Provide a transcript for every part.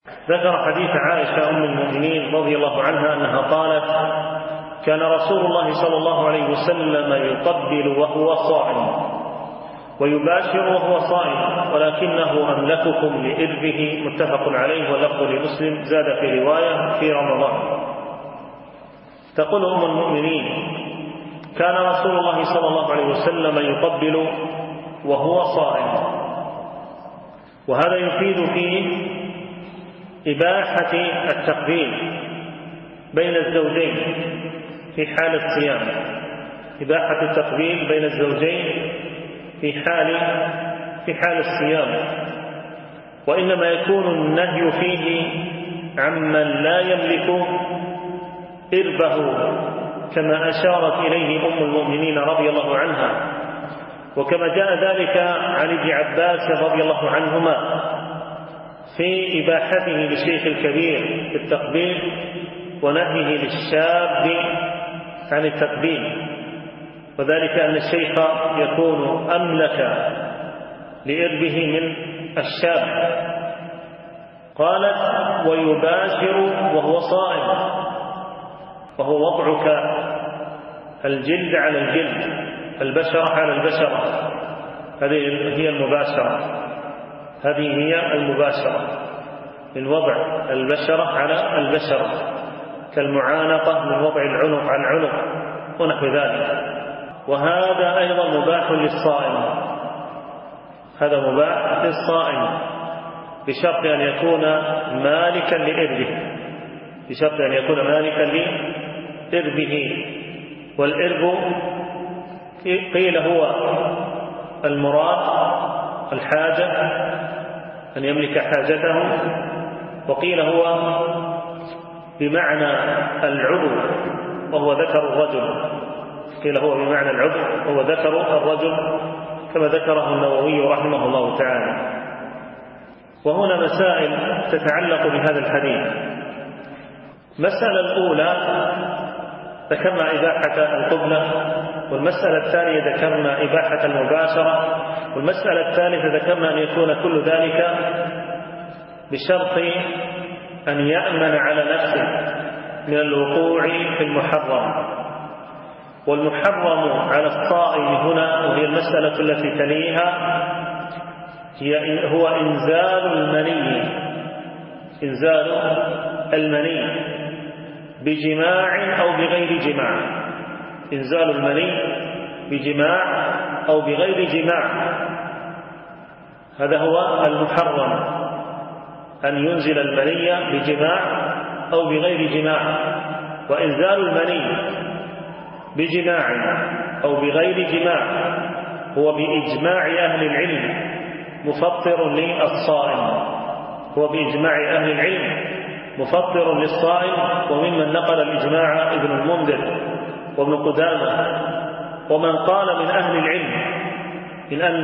ذكر حديث عائشة أم المؤمنين رضي الله عنها أنها قالت: كان رسول الله صلى الله عليه وسلم يقبل وهو صائم ويباشر وهو صائم ولكنه أملككم لإربه. متفق عليه واللفظ لمسلم. زاد في رواية: في رمضان. تقول أم المؤمنين: كان رسول الله صلى الله عليه وسلم يقبل وهو صائم، وهذا يفيد فيه إباحة التقبيل بين الزوجين في حال الصيام، إباحة التقبيل بين الزوجين في حال الصيام، وإنما يكون النهي فيه عمن لا يملك إربه كما أشارت إليه أم المؤمنين رضي الله عنها، وكما جاء ذلك عن ابن عباس رضي الله عنهما في إباحته للشيخ الكبير بالتقبيل ونهيه للشاب عن التقبيل، وذلك أن الشيخ يكون أملك لإربه من الشاب. قالت: ويباشر وهو صائم، وهو وضعك الجلد على الجلد، البشرة على البشرة، هذه هي المباشرة من وضع البشرة على البشرة، كالمعانقة من وضع العنق على العنق ونحو ذلك. وهذا أيضا مباح للصائم، هذا مباح للصائم بشرط أن يكون مالكا لإربه، بشرط أن يكون مالكا لإربه. والإرب قيل هو المراد الحاجة، أن يملك حاجته، وقيل هو بمعنى العضو وهو ذكر الرجل، قيل هو بمعنى العضو وهو ذكر الرجل كما ذكره النووي رحمه الله تعالى. وهنا مسائل تتعلق بهذا الحديث. المسألة الأولى ذكرنا إباحة القبلة، والمسألة الثانية ذكرنا إباحة المباشرة، والمسألة الثالثة ذكرنا أن يكون كل ذلك بشرط أن يأمن على نفسه من الوقوع في المحرم. والمحرم على الصائم هنا، وهي المسألة التي تليها، هو إنزال المني بجماع أو بغير جماع، إنزال المني بجماع أو بغير جماع، هذا هو المحرم، أن ينزل المني بجماع أو بغير جماع. وإنزال المني بجماع أو بغير جماع هو بإجماع أهل العلم مفطر للصائم، هو بإجماع أهل العلم مفطر للصائم. وممن نقل الإجماع ابن المنذر وابن قدامة ومن قال من أهل العلم إن أن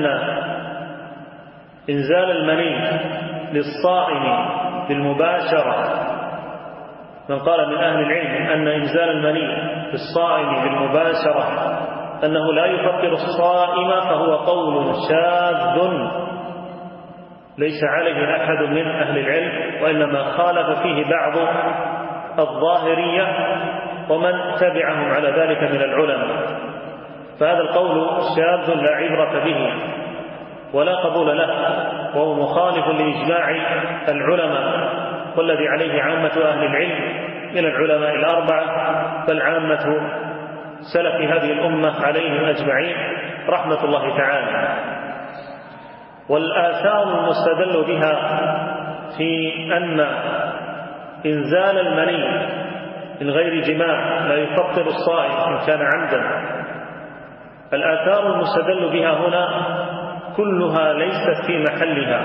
إنزال المني للصائم بالمباشرة، من قال من أهل العلم أن إنزال المني للصائم بالمباشرة أنه لا يفطر الصائم، فهو قول شاذ ليس عليه أحد من أهل العلم، وإنما خالف فيه بعض الظاهرية ومن تبعهم على ذلك من العلماء. فهذا القول شاذ لا عبرة به ولا قبول له، وهو مخالف لإجماع العلماء، والذي عليه عامة أهل العلم من العلماء الأربعة، بل عامة سلف هذه الأمة عليهم أجمعين رحمة الله تعالى. والآثار المستدل بها في أن إنزال المني من غير جماع لا يفطر الصائم إن كان عمدا، الآثار المستدل بها هنا كلها ليست في محلها،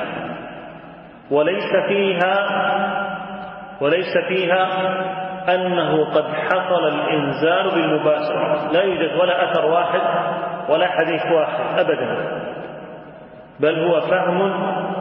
وليس فيها أنه قد حصل الإنزال بالمباشرة، لا يوجد ولا أثر واحد ولا حديث واحد أبدا، بل هو فهم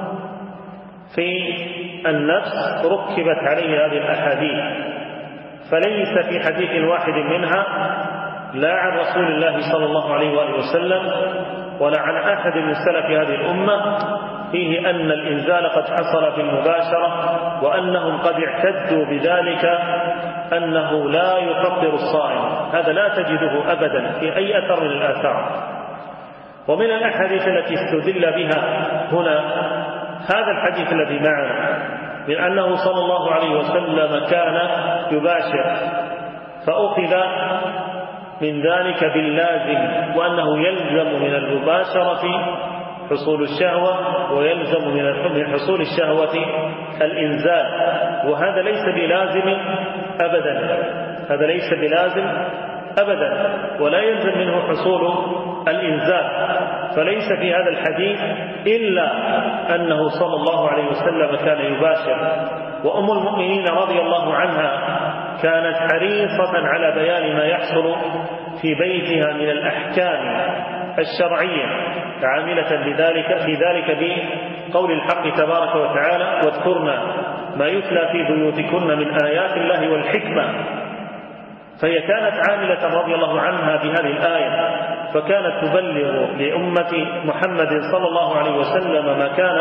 في النفس ركبت عليه هذه الأحاديث. فليس في حديث واحد منها لا عن رسول الله صلى الله عليه وآله وسلم ولا عن أحد من سلف هذه الأمة فيه أن الإنزال قد حصل بالمباشرة، وأنهم قد اعتدوا بذلك أنه لا يفطر الصائم. هذا لا تجده أبدا في أي أثر من الآثار. ومن الأحاديث التي استدل بها هنا هذا الحديث الذي معنا من أنه صلى الله عليه وسلم كان يباشر، فأخذ من ذلك باللازم، وأنه يلزم من المباشرة حصول الشهوة، ويلزم من حصول الشهوة الإنزال، وهذا ليس بلازم أبدا، هذا ليس بلازم أبدا، ولا يلزم منه حصول الإنزال. فليس في هذا الحديث إلا أنه صلى الله عليه وسلم كان يباشر. وأم المؤمنين رضي الله عنها كانت حريصة على بيان ما يحصل في بيتها من الأحكام الشرعية، عاملة في ذلك بقول الحق تبارك وتعالى: واذكرنا ما يتلى في بيوتكن من آيات الله والحكمة. فهي كانت عاملة رضي الله عنها بهذه الآية، فكانت تبلغ لأمة محمد صلى الله عليه وسلم ما كان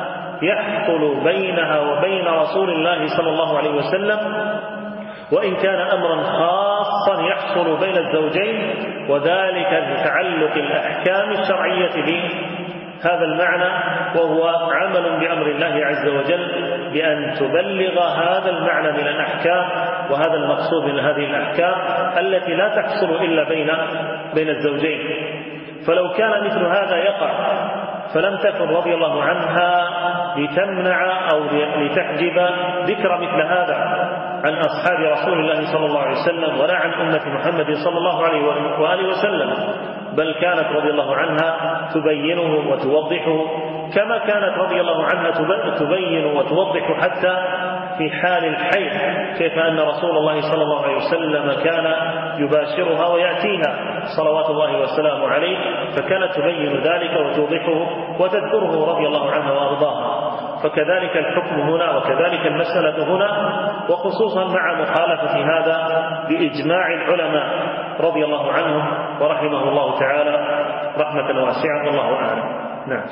يحصل بينها وبين رسول الله صلى الله عليه وسلم، وإن كان أمرا خاصا يحصل بين الزوجين، وذلك بتعلق الأحكام الشرعية بهذا المعنى، وهو عمل بأمر الله عز وجل بأن تبلغ هذا المعنى من الأحكام، وهذا المقصود من هذه الأحكام التي لا تحصل إلا بين الزوجين. فلو كان مثل هذا يقع فلم تكن رضي الله عنها لتمنع أو لتحجب ذكر مثل هذا عن أصحاب رسول الله صلى الله عليه وسلم، ولا عن أمة محمد صلى الله عليه وآله وسلم، بل كانت رضي الله عنها تبينه وتوضحه، كما كانت رضي الله عنها تبين وتوضح حتى في حال الحيض، كيف أن رسول الله صلى الله عليه وسلم كان يباشرها ويأتيها صلوات الله وسلامه عليه، فكانت تبين ذلك وتوضحه وتذكره رضي الله عنها وأرضاها. فكذلك الحكم هنا، وكذلك المسألة هنا، وخصوصا مع مخالفة هذا بإجماع العلماء رضي الله عنهم ورحمه الله تعالى رحمة واسعة، والله أعلم. نعم.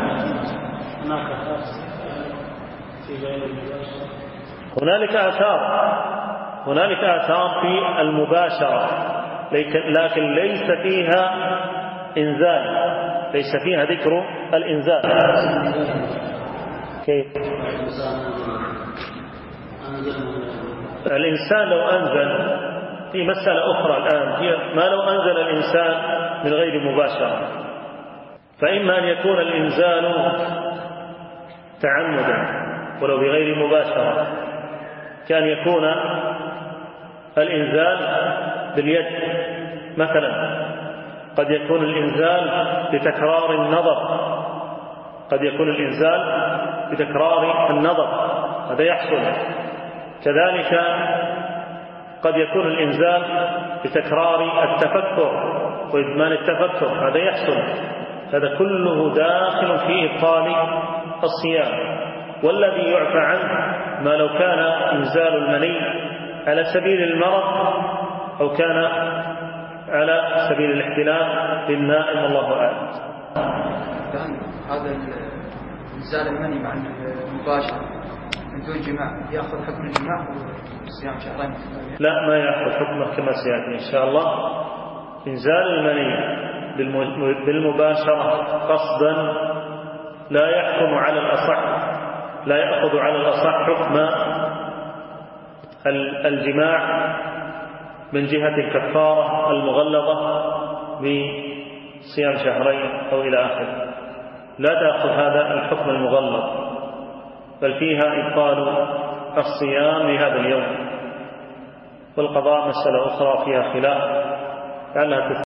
هنالك آثار في المباشرة، لكن ليس فيها إنزال، ليس فيها ذكر الإنزال. كيف؟ الإنسان لو أنزل، في مسألة أخرى الآن، هي ما لو أنزل الإنسان من غير مباشرة، فإما أن يكون الإنزال تعمدا ولو بغير مباشرة، كان يكون الإنزال باليد مثلا، قد يكون الإنزال بتكرار النظر، قد يكون الإنزال بتكرار النظر، هذا يحصل. كذلك قد يكون الإنزال بتكرار التفكر وإدمان التفكر، هذا يحصل. هذا كله داخل في إبطال الصيام. والذي يعفى عنه ما لو كان إنزال المني على سبيل المرض، أو كان على سبيل الاحتلام للنائم، الله أعلم. هذا إنزال المني مع المباشرة من دون جماع يأخذ حكم الجماع وصيام شهرين؟ لا، ما يأخذ حكمه كما سيأتي إن شاء الله. إنزال المني بالمباشرة قصدا لا يحكم على الأصح، لا يأخذ على الأصح حكم الجماع من جهة الكفارة المغلظة بصيام شهرين أو إلى آخره، لا تأخذ هذا الحكم المغلظ، بل فيها إبطال الصيام لهذا اليوم. والقضاء مسألة أخرى فيها خلاف، لعلها